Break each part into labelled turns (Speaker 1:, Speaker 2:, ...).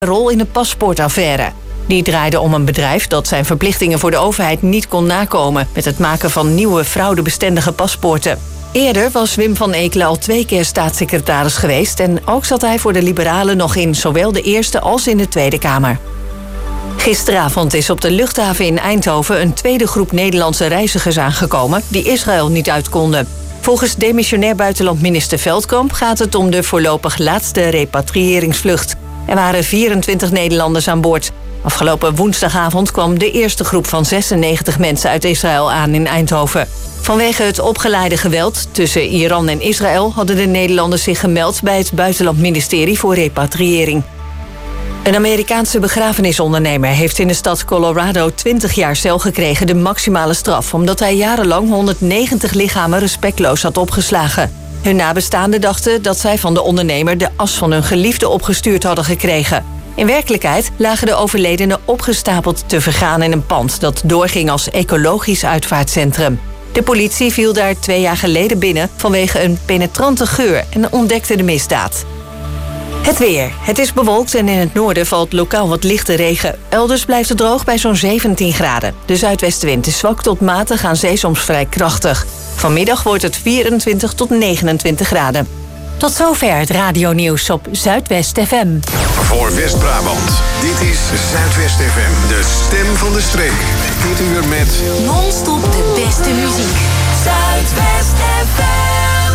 Speaker 1: rol in de paspoortaffaire. Die draaide om een bedrijf dat zijn verplichtingen voor de overheid niet kon nakomen met het maken van nieuwe fraudebestendige paspoorten. Eerder was Wim van Eekelen al 2 keer staatssecretaris geweest en ook zat hij voor de Liberalen nog in zowel de Eerste als in de Tweede Kamer. Gisteravond is op de luchthaven in Eindhoven een tweede groep Nederlandse reizigers aangekomen die Israël niet uit konden. Volgens demissionair buitenlandminister Veldkamp gaat het om de voorlopig laatste repatriëringsvlucht. Er waren 24 Nederlanders aan boord. Afgelopen woensdagavond kwam de eerste groep van 96 mensen uit Israël aan in Eindhoven. Vanwege het opgeleide geweld tussen Iran en Israël hadden de Nederlanders zich gemeld bij het buitenlandministerie voor repatriëring. Een Amerikaanse begrafenisondernemer heeft in de stad Colorado 20 jaar cel gekregen, de maximale straf, omdat hij jarenlang 190 lichamen respectloos had opgeslagen. Hun nabestaanden dachten dat zij van de ondernemer de as van hun geliefde opgestuurd hadden gekregen. In werkelijkheid lagen de overledenen opgestapeld te vergaan in een pand dat doorging als ecologisch uitvaartcentrum. De politie viel daar 2 jaar geleden binnen vanwege een penetrante geur en ontdekte de misdaad. Het weer. Het is bewolkt en in het noorden valt lokaal wat lichte regen. Elders blijft het droog bij zo'n 17 graden. De zuidwestenwind is zwak tot matig, aan zee soms vrij krachtig. Vanmiddag wordt het 24 tot 29 graden. Tot zover het radionieuws op Zuidwest FM.
Speaker 2: Voor West-Brabant, dit is Zuidwest FM, de stem van de streek. Dit uur met
Speaker 3: non-stop de beste muziek. Zuidwest FM.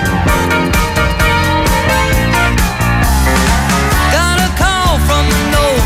Speaker 4: Got a call from the north.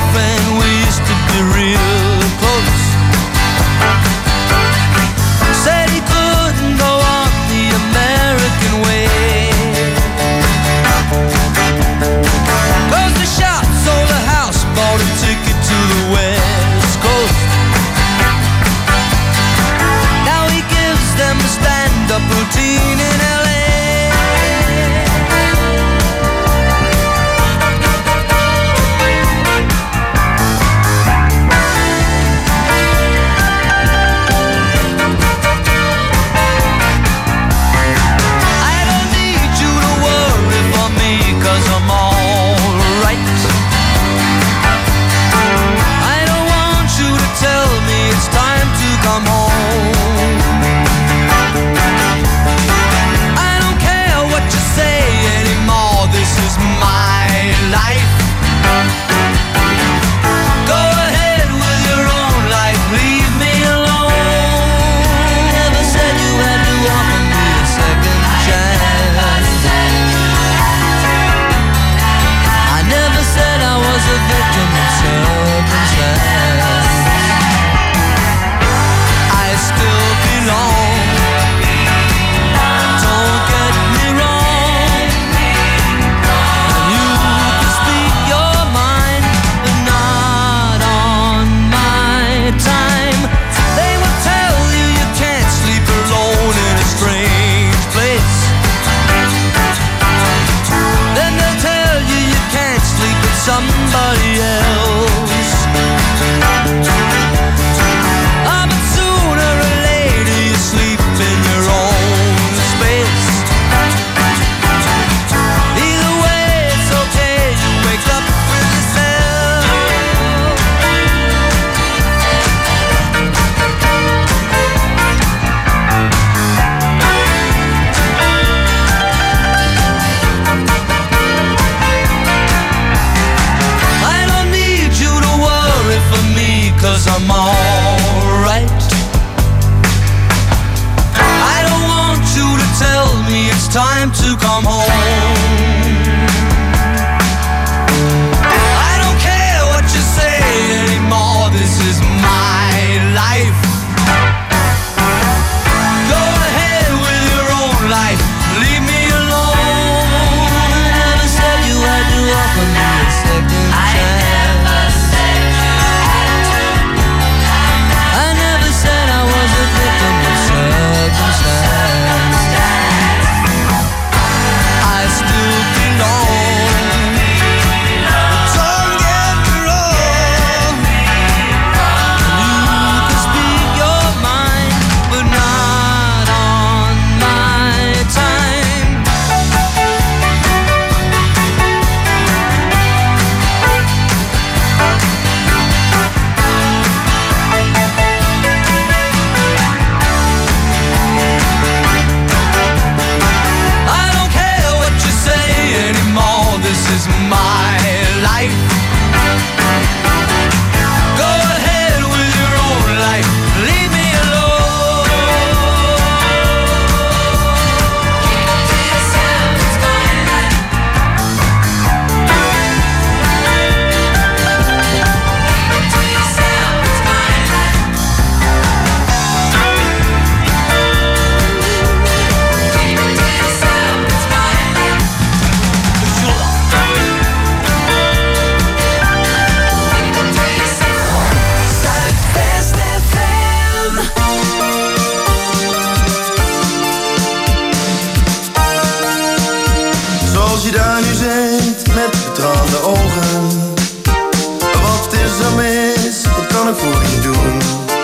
Speaker 4: traande ogen. Wat is er mis? Wat kan ik voor je doen?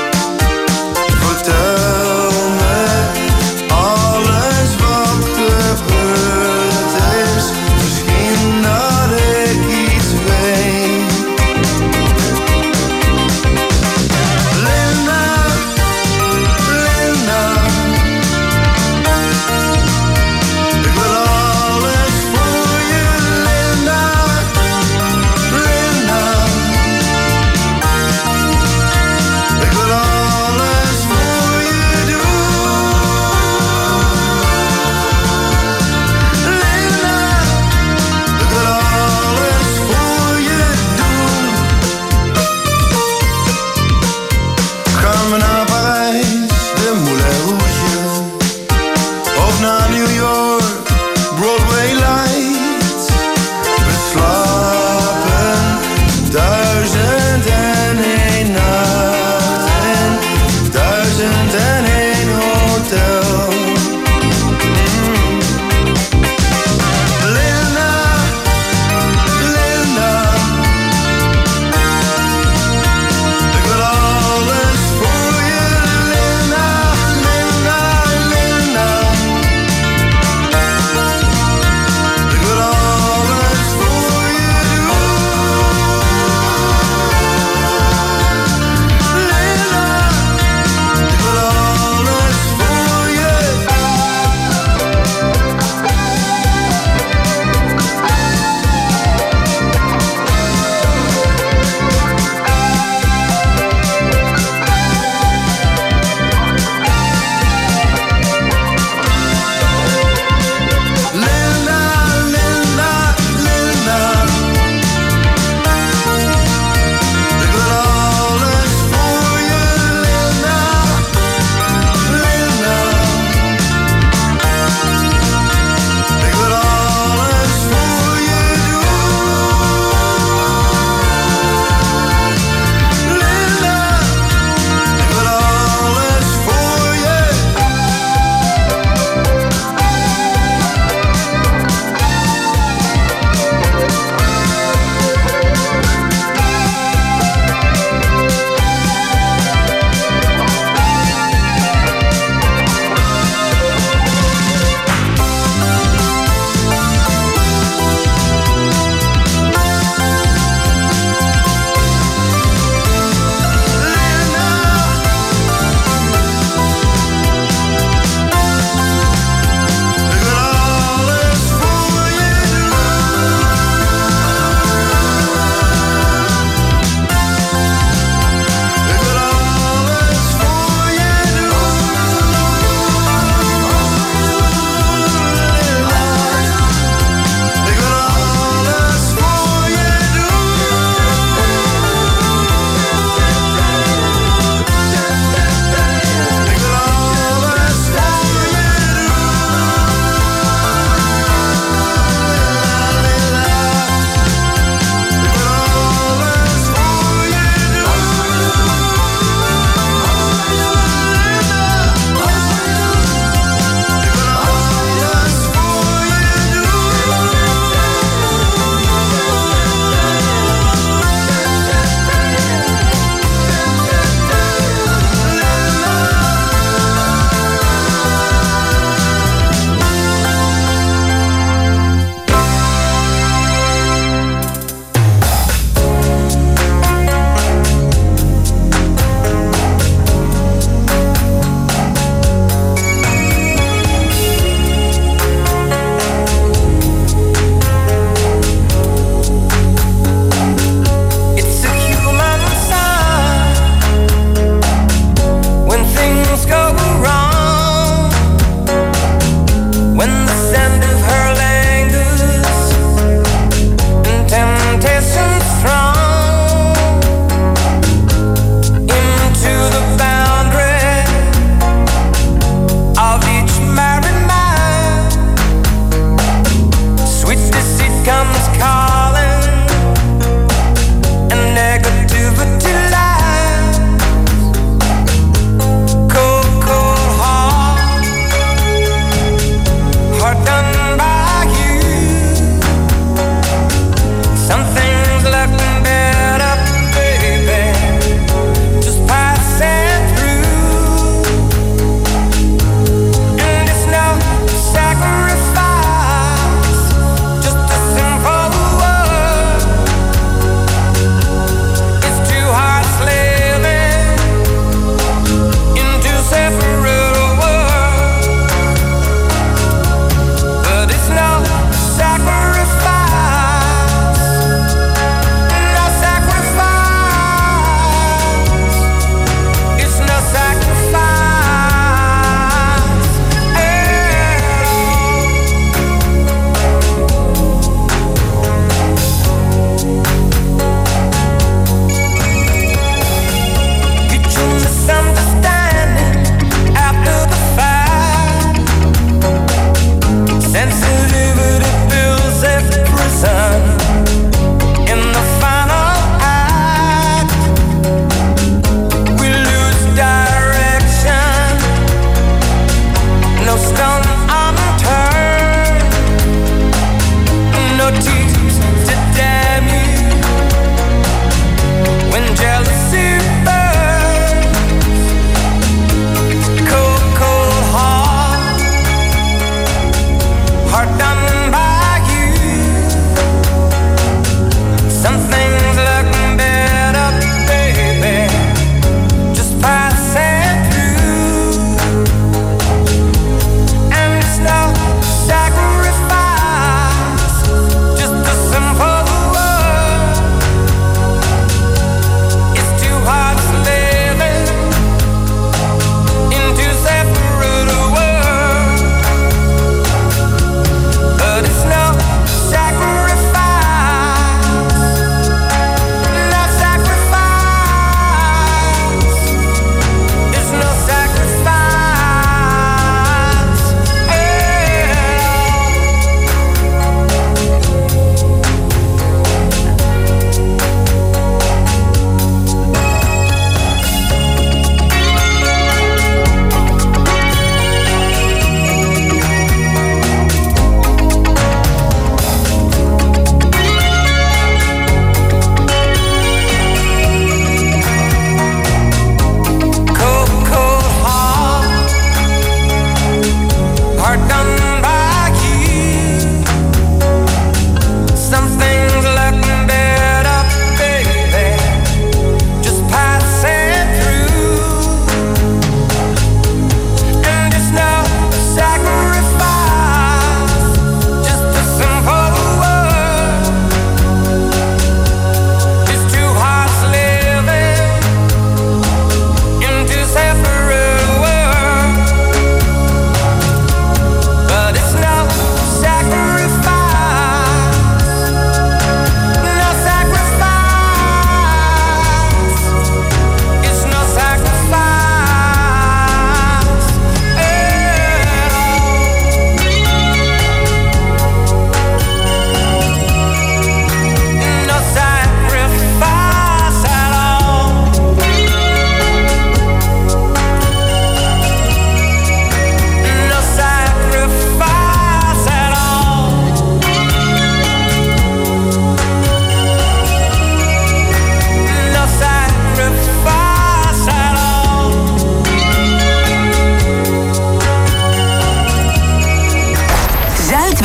Speaker 4: Vertel me alles wat gebeurd is. Misschien dat ik iets weet. Linda, Linda, ik wil alles voor je, Linda.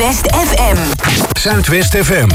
Speaker 3: Zuidwest FM.
Speaker 2: Zuidwest FM.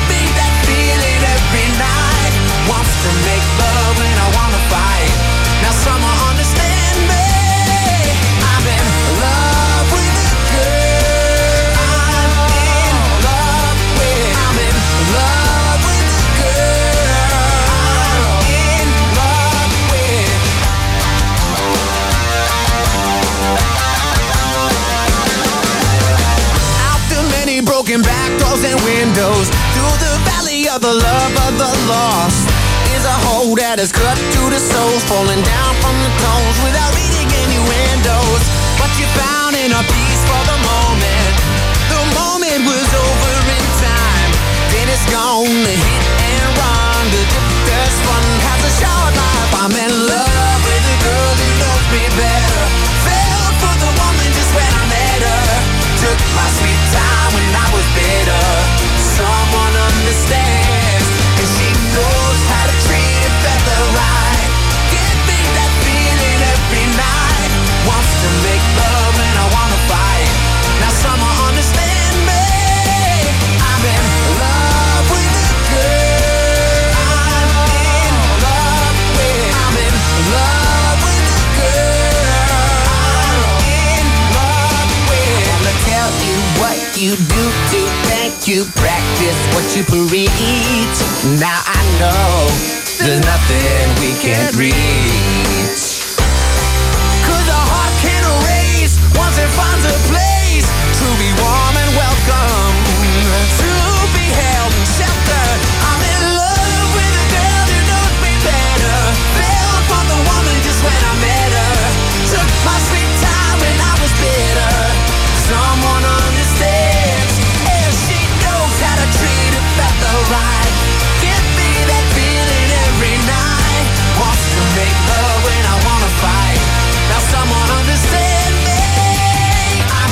Speaker 5: Wants to make love when I wanna fight. Now of the love of the lost is a hole that is cut to the soul, falling down from the tones without reading innuendos. What you found in a piece for the moment was over in time. Then it's gone, the hit and run, the dip that's fun has a short life. I'm in love with a girl who knows me better. Fell for the woman just when I met her. Took my sweet time when I was bitter. Someone understands, and she knows how to treat a feather right. Give me that feeling every night. Wants to make love when I wanna fight. Now someone understand me. I'm in love with a girl. I'm in love with. I'm in love with a girl. I'm in love with. I wanna tell you what you do to think you practice what you preach. Now I know there's nothing we can't reach. 'Cause a heart can erase once it finds a place to be warm and welcome, to be held and sheltered. I'm in love with a girl who knows me better. Fell for the woman just when I met her. Took my sweet time when I was bitter. Someone understands, and she knows how to treat a feather right. Give me that feeling every night. Wants to make love when I wanna fight. Now someone understand me. I'm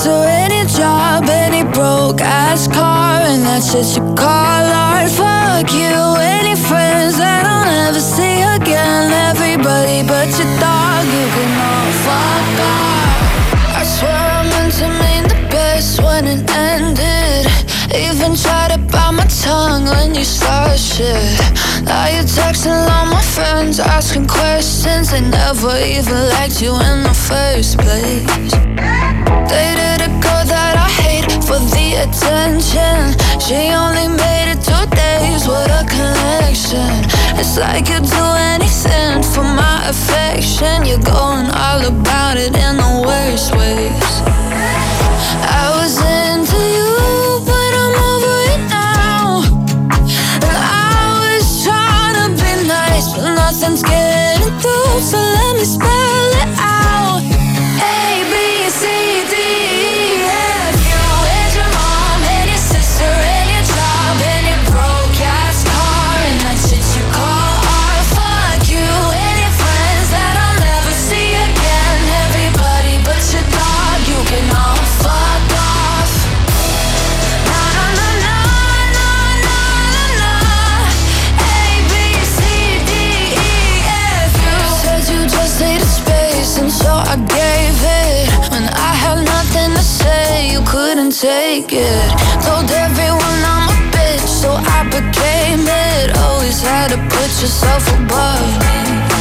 Speaker 6: sister, any job, any broke ass car, and that's shit you call art. Fuck you, any friends that I'll never see again. Everybody but your dog, you can all fuck off. I swear I meant to mean the best when it ended. Even tried to bite my tongue when you start shit. Now you're texting all my friends, asking questions. They never even liked you in the first place. Dated a girl that I hate for the attention. She only made it 2 days, what a connection. It's like you'd do anything for my affection. You're going all about it in the worst ways. I was into you, but I'm over it now. And I was trying to be nice, but nothing's getting through, so let me spell it out. A, B, C, D, E, F, U. And your mom, and your sister, and your job, and your broke ass car, and that shit you call art. Fuck you, and your friends that I'll never see again. Everybody but your dog, you can all fuck off. Na na na na na na na na. A, B, C, D, E, F, U. Said you just needed space, and so I gave it. When I had nothing to say, you couldn't take it. Told everyone I'm a bitch, so I became it. Always had to put yourself above me.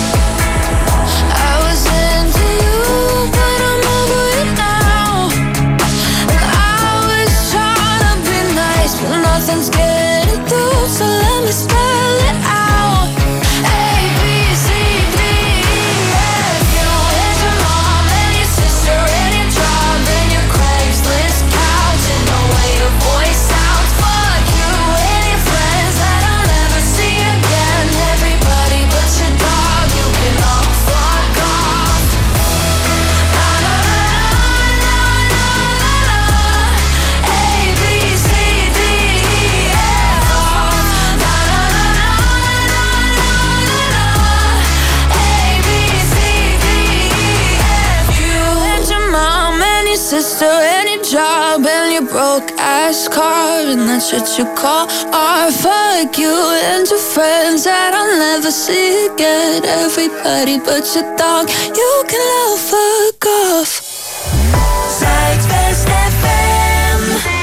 Speaker 6: I was into you, but I'm over it now. And I was trying to be nice, but nothing's getting through, so let me spell it out. A, B, C, D, E, F, U. And your mom, and your sister, and your job, and your Craigslist couch, and the way your voice sounds. Fuck you, and your friends that I'll never see again. Everybody but your dog, you can all fuck off. Na na na na na na na. A, B, C, D, E, F, na na na na na na na. A, B, C, D, E, F. You and your mom and your sister and your job and your broke ass car, and that shit you call art. Fuck you and your friends that I'll never see again. Everybody but your dog, you can all fuck off.
Speaker 3: Zuidwest FM.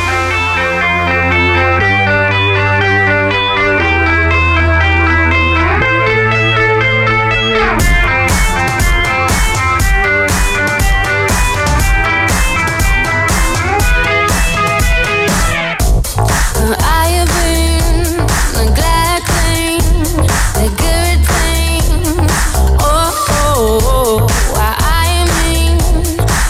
Speaker 6: I have been the glad thing, the good thing. Oh, I mean,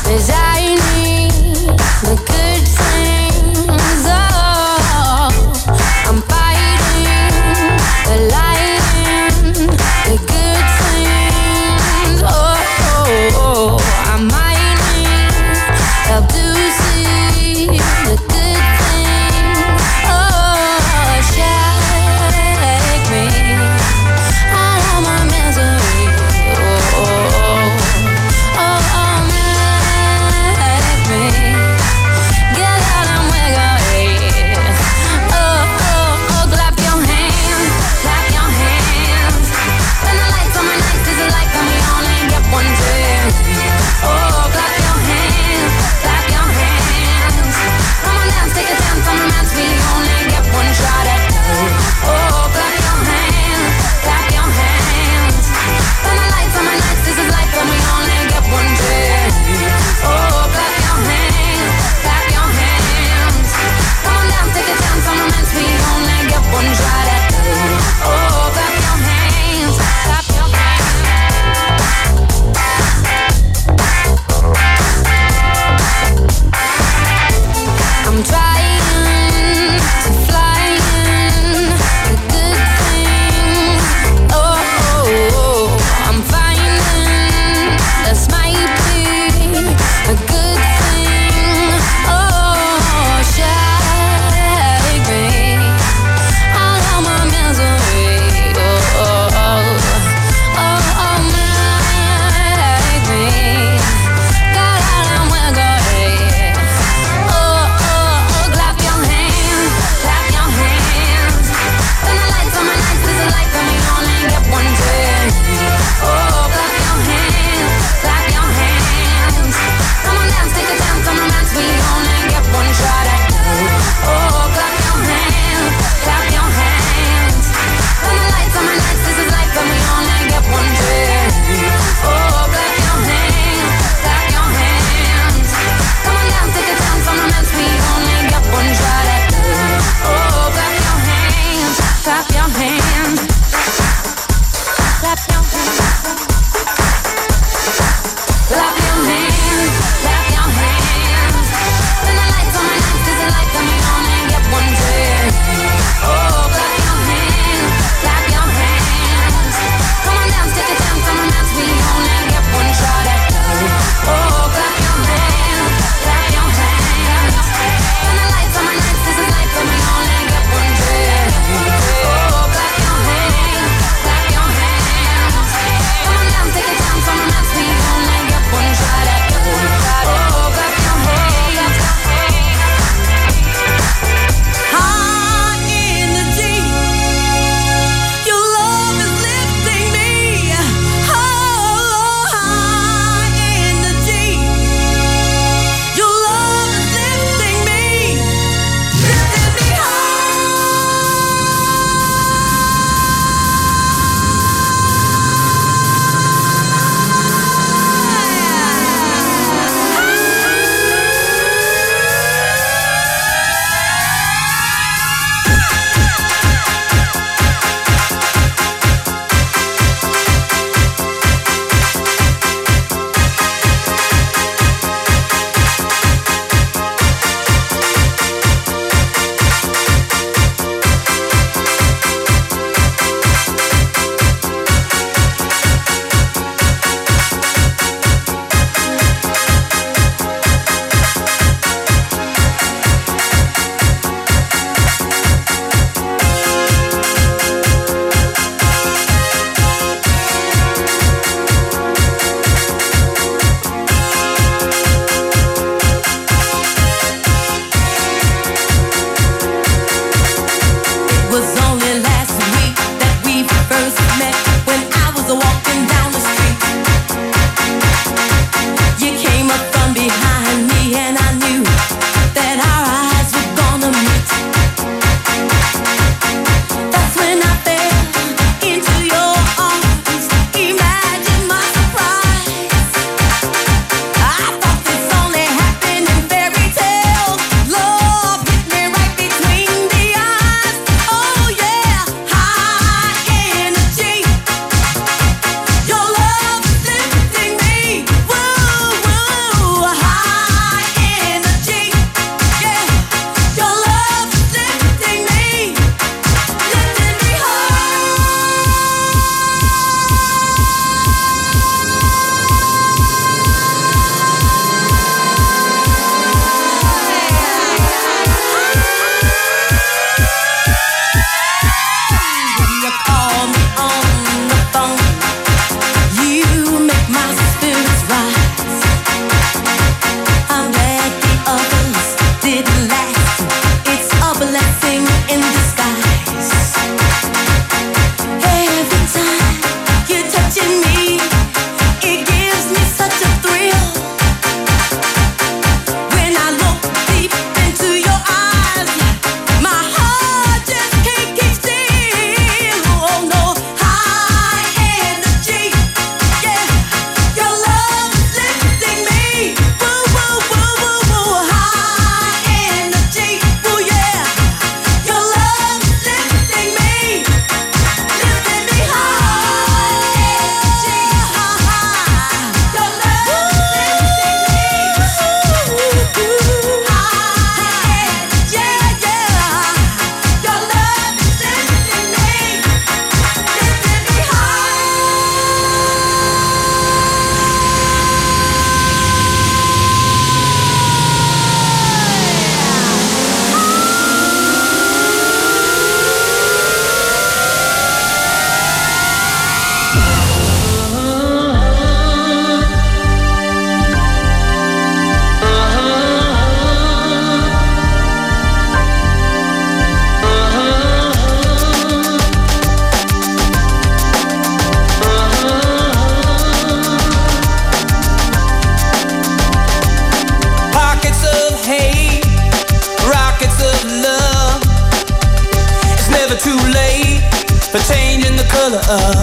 Speaker 5: color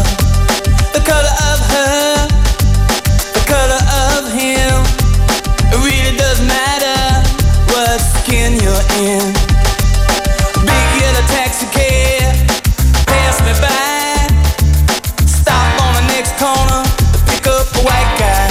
Speaker 5: of her, the color of him. It really doesn't matter what skin you're in. Big yellow taxi cab pass me by, stop on the next corner to pick up a white guy.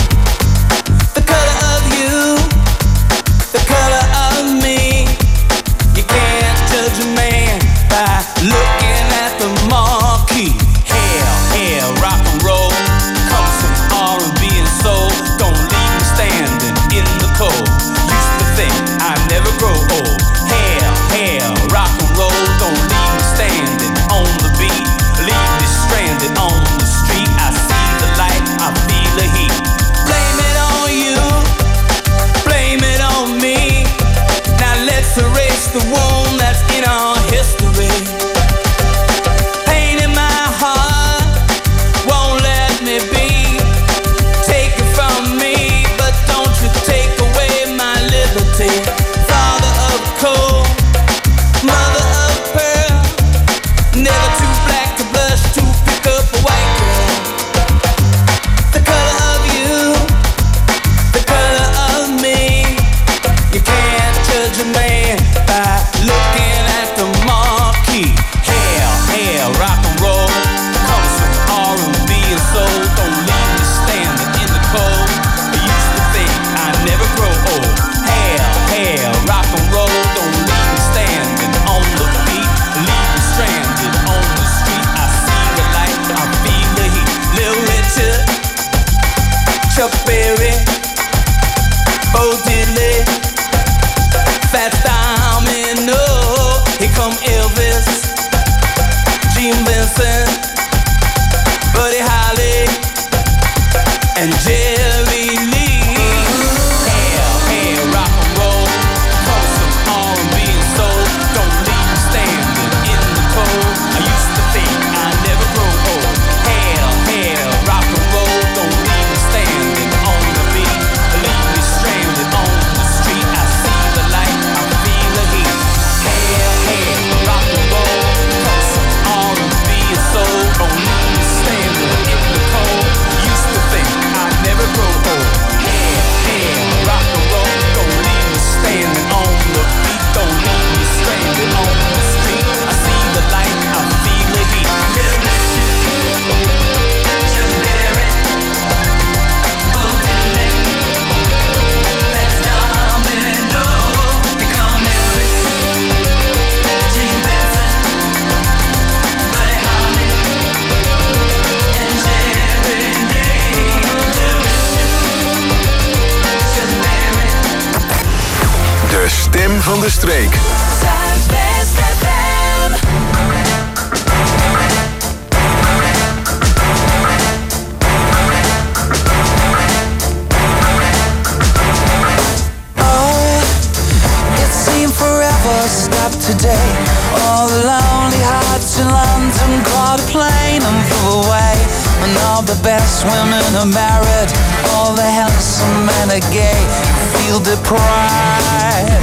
Speaker 5: The color of you, the color of me. You can't judge a man by looking at the marquee. Hell, rock and roll comes from R&B and soul. Don't leave me standing in the cold. Used to think I'd never grow old. Hell, rock and roll. Don't leave me standing on the beat. Leave me stranded on the street. I see the light, I feel the heat. Blame it on you, blame it on me. Now let's erase the wound that's in our history. Pain in my heart won't let me be. Take it from me, but don't you take away my liberty. Father of coal, mother of pearl, never too black to blush to pick up a white girl. The color of you, the color of me. You can't judge a man by looking at the marquee. Hell, rock and roll comes from R&B and soul. Don't leave me standing in the cold. I used to think I'd never grow old. Hell, rock and roll. Don't leave me standing on the beat. Leave me stranded on the street. I see the light, I feel the heat. Little Richard, Chuck Berry, Bo Diddley, Fats Domino. Here come Elvis, Gene Vincent, Buddy Holly, and Jerry Lee. Hell, rock and roll comes from R&B and soul. Don't leave me standing in the cold. I used to think I'd never grow old. Hell, rock and roll. Don't leave me standing on the beat. Leave me stranded on the street. I see the light, I feel the heat. Hell, rock and roll comes from R&B and soul. Don't leave me standing in the cold. Used to think I'd never grow old. Hell, rock and roll. Don't leave me standing on the beat. Don't leave me stranded on the street. I see the light, I feel the heat.
Speaker 2: De stem van de streek.
Speaker 3: Zuidwest FM.
Speaker 5: It seemed forever stopped today. All the lonely hearts in London caught a plane and flew away. And all the best women are married, all the handsome men are gay. You feel deprived.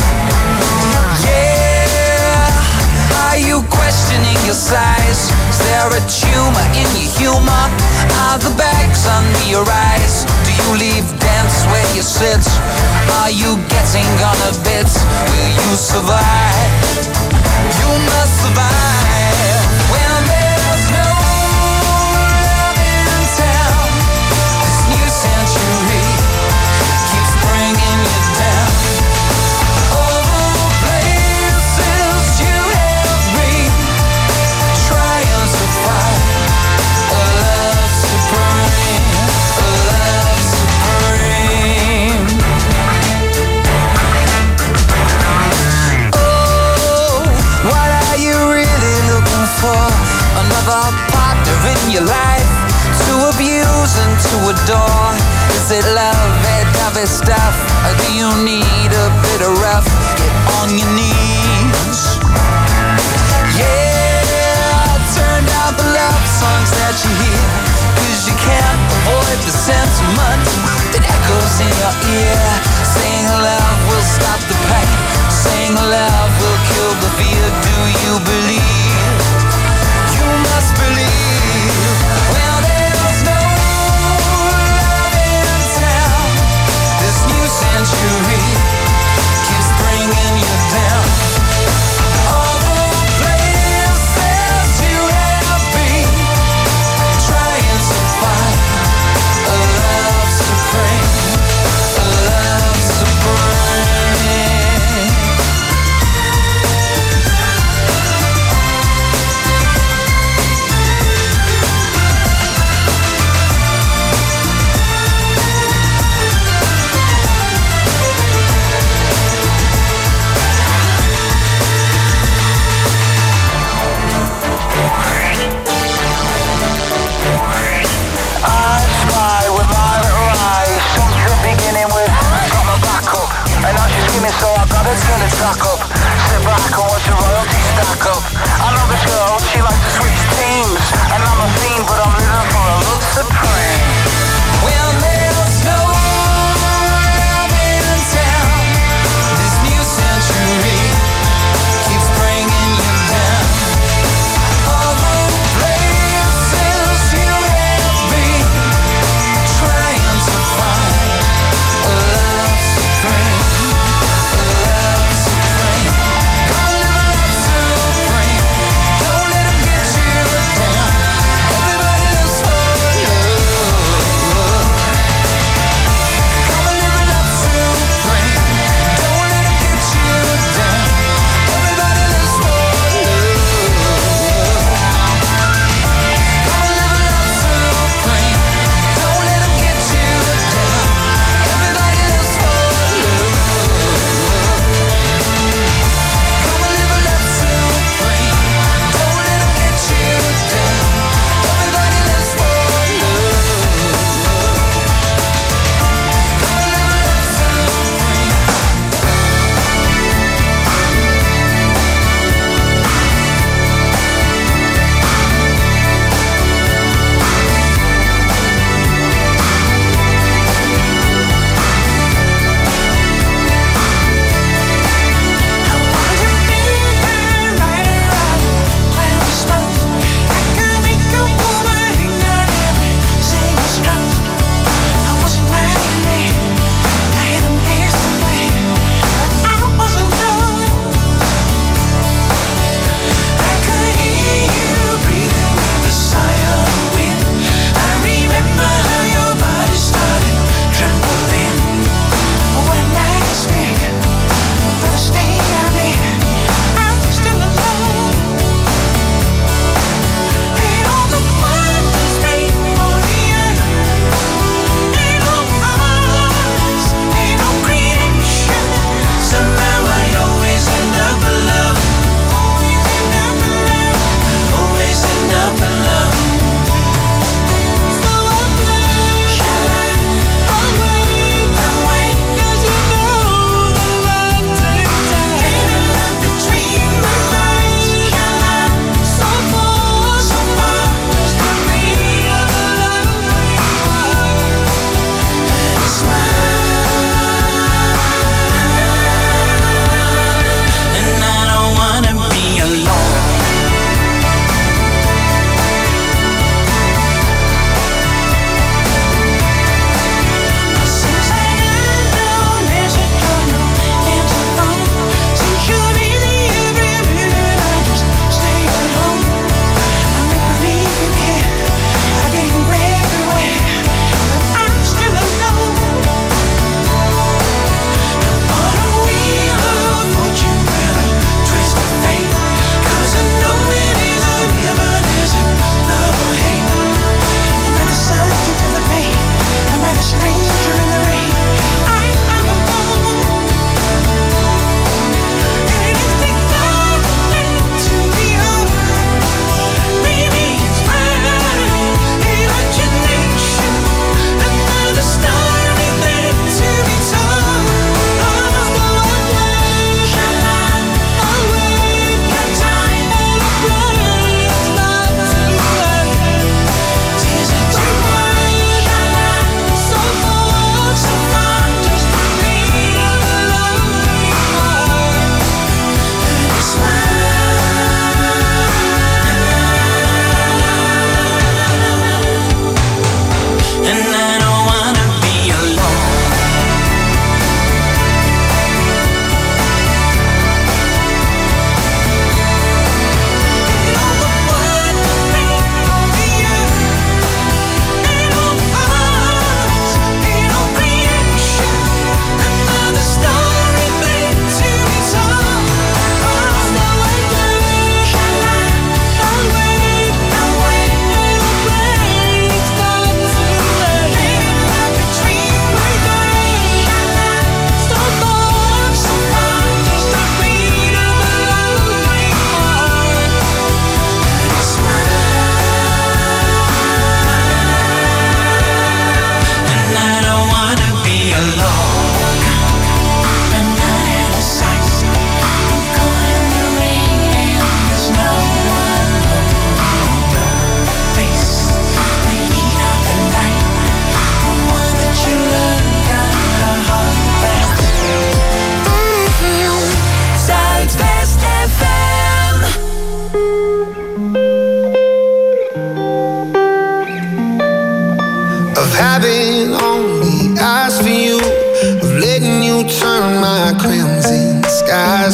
Speaker 5: Yeah, are you questioning your size? Is there a tumor in your humor? Are the bags under your eyes? Do you leave dance where you sit? Are you getting on a bit? Will you survive? You must survive when there's no love in town. This new century keeps bringing you down. All the places you have been, trying to find a love supreme, a love supreme. Oh, what are you really looking for? Another partner in your life to abuse and to adore? Is it love, that stuff? Or do you need a bit of rough? Get on your knees. Yeah, turn down the love songs that you hear, 'cause you can't avoid the sentiment that echoes in your ear. Saying love will stop the pain, saying love will kill the fear. Do you believe? You must believe.
Speaker 7: Let's turn the track up. Sit back and watch the royalty stack up. I know this girl, she likes to switch teams. And I'm a fiend, but I'm living for a love supreme. Well, there's no love in town. This new century keeps bringing you down. All the places you have been, trying to find a love supreme, a love supreme. Gonna live a love supreme.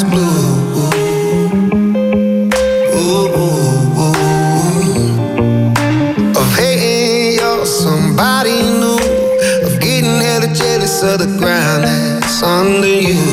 Speaker 4: sky's blue. Of hating you're somebody new, of getting hella jealous of the ground that's under you.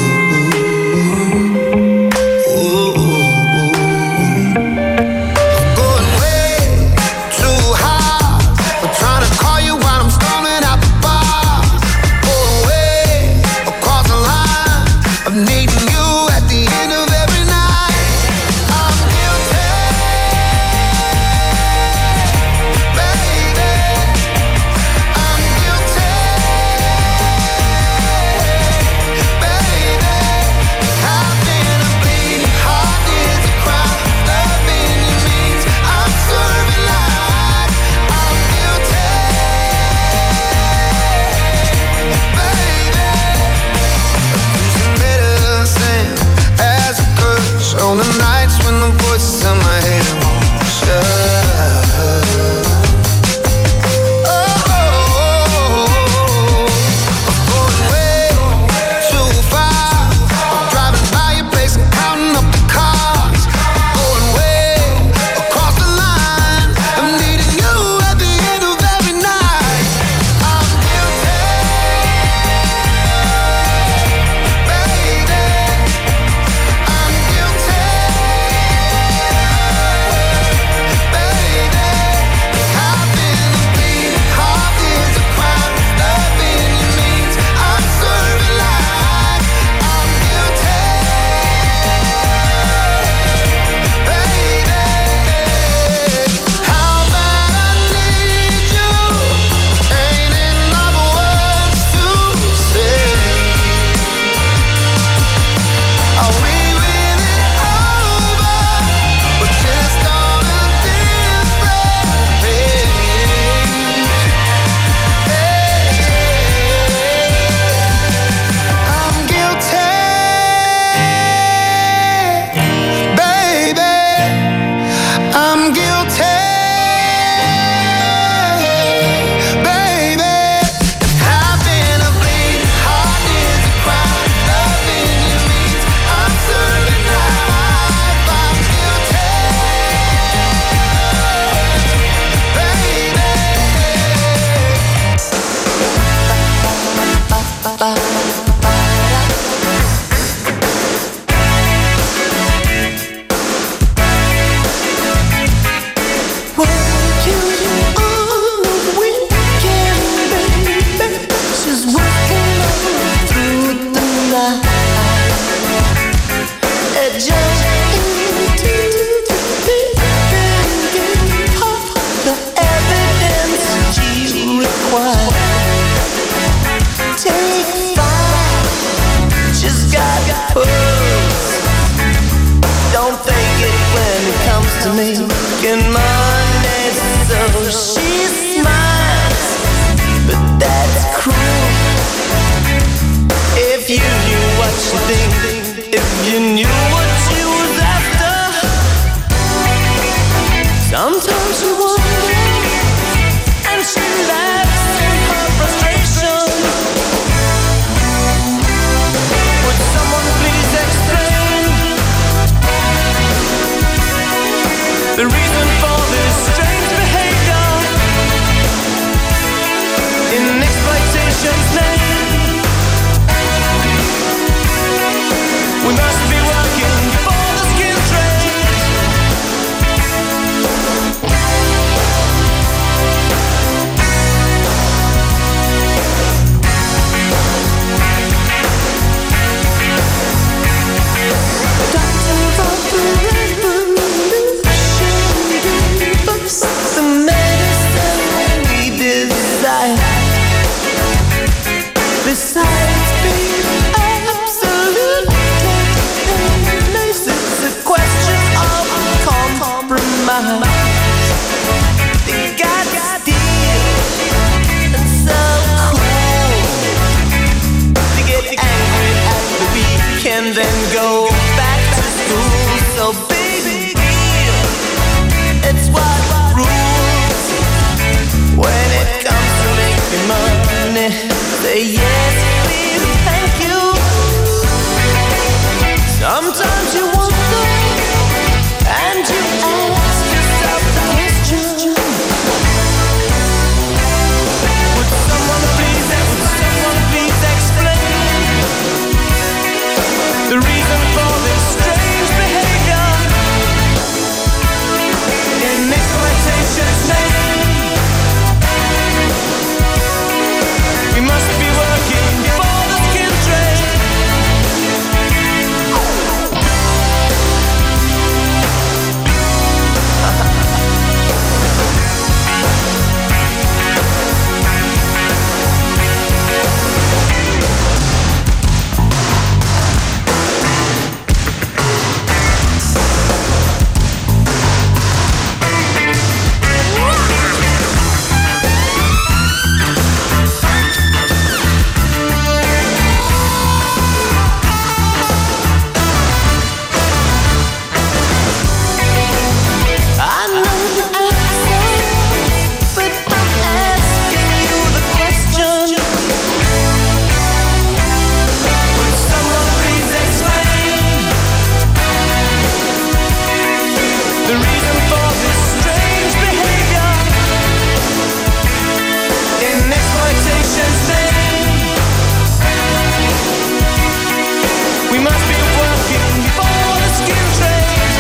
Speaker 5: We must be working before the skin trade.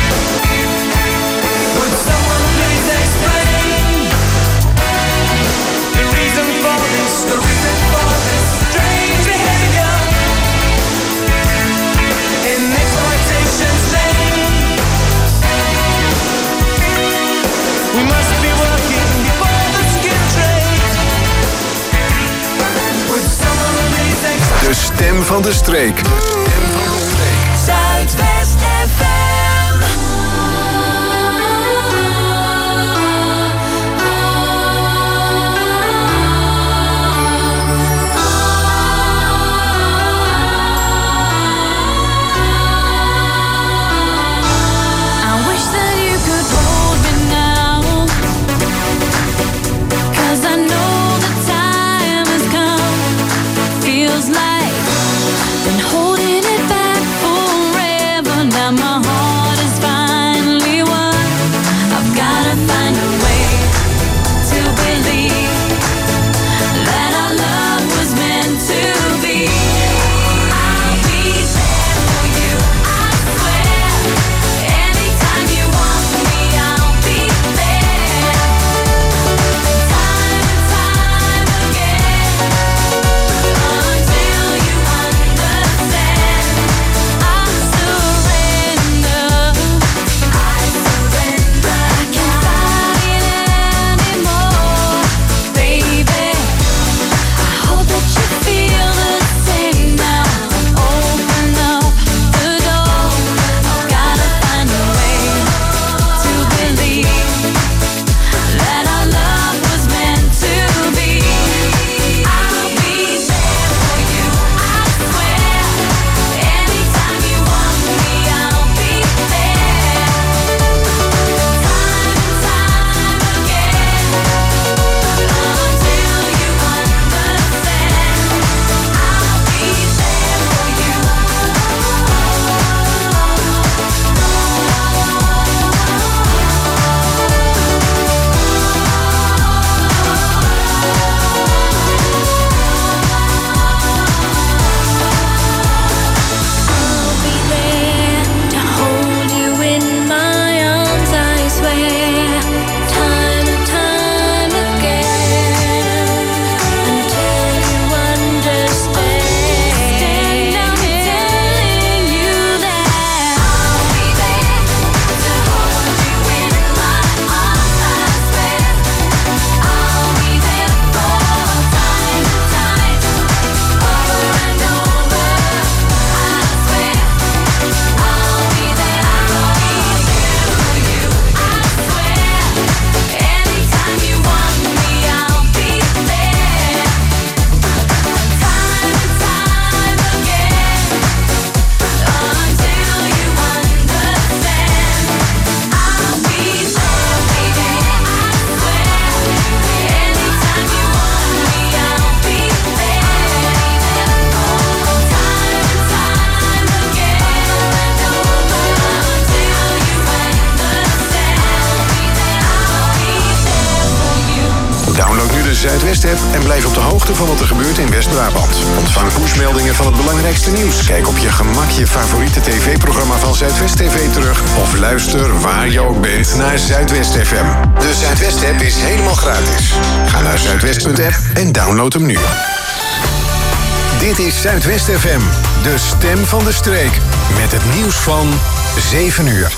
Speaker 5: Would someone please explain the reason for this strange behavior in exploitation's name? We must be working before the skin trade. Would someone please explain?
Speaker 2: De stem van de streek.
Speaker 3: Zuidwest FM.
Speaker 6: I wish that you could hold me now, 'cause I know the time has come. Feels like been holding it back forever. Now my heart is finally won. I've gotta find a way to believe that our love was meant to be. I'll be there for you, I swear. Anytime you want me, I'll be there. Time and time again, until you understand. I surrender. I can't fight it anymore, baby. I hope that you feel the same now. Open up the door. I've gotta find a way to believe that our love was meant to be. I'll be there for you, I swear. Anytime you want me, I'll be there. Time and time again, until you understand. I'll be there for you. I'll be there to hold you in my arms, I swear. Time and time again, until you understand. I'm telling you that I'll be there to hold you in my arms, I swear. I'll be there for time and time, over and over, I swear. I'll be there for you, I swear. Anytime you want me, I'll be there. Time and time again, until you understand. I'll be there, baby, I swear. Anytime you want me, I'll be there. Time and time again, until you understand. I'll be there for you.
Speaker 2: Download nu de Zuidwest-app en blijf op de hoogte van wat er gebeurt in West-Brabant. Ontvang pushmeldingen van het belangrijkste nieuws. Kijk op je gemak je favoriete tv-programma van Zuidwest TV terug. Of luister waar je ook bent naar Zuidwest FM. De Zuidwest-app is helemaal gratis. Ga naar zuidwest.app en download hem nu. Dit is Zuidwest FM, de stem van de streek. Met het nieuws van 7 uur.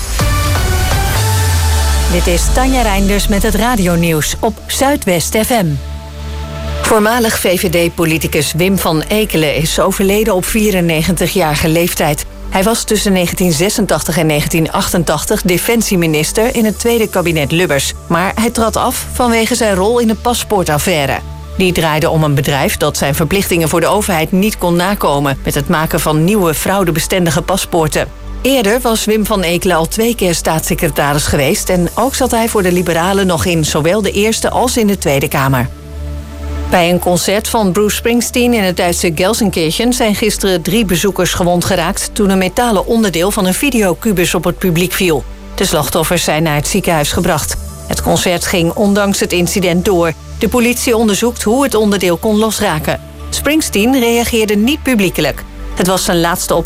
Speaker 1: Dit is Tanja Reinders met het radionieuws op Zuidwest FM. Voormalig VVD-politicus Wim van Ekelen is overleden op 94-jarige leeftijd. Hij was tussen 1986 en 1988 defensieminister in het tweede kabinet Lubbers. Maar hij trad af vanwege zijn rol in de paspoortaffaire. Die draaide om een bedrijf dat zijn verplichtingen voor de overheid niet kon nakomen met het maken van nieuwe fraudebestendige paspoorten. Eerder was Wim van Ekelen al 2 keer staatssecretaris geweest en ook zat hij voor de Liberalen nog in zowel de Eerste als in de Tweede Kamer. Bij een concert van Bruce Springsteen in het Duitse Gelsenkirchen zijn gisteren 3 bezoekers gewond geraakt toen een metalen onderdeel van een videocubus op het publiek viel. De slachtoffers zijn naar het ziekenhuis gebracht. Het concert ging ondanks het incident door. De politie onderzoekt hoe het onderdeel kon losraken. Springsteen reageerde niet publiekelijk. Het was zijn laatste optreden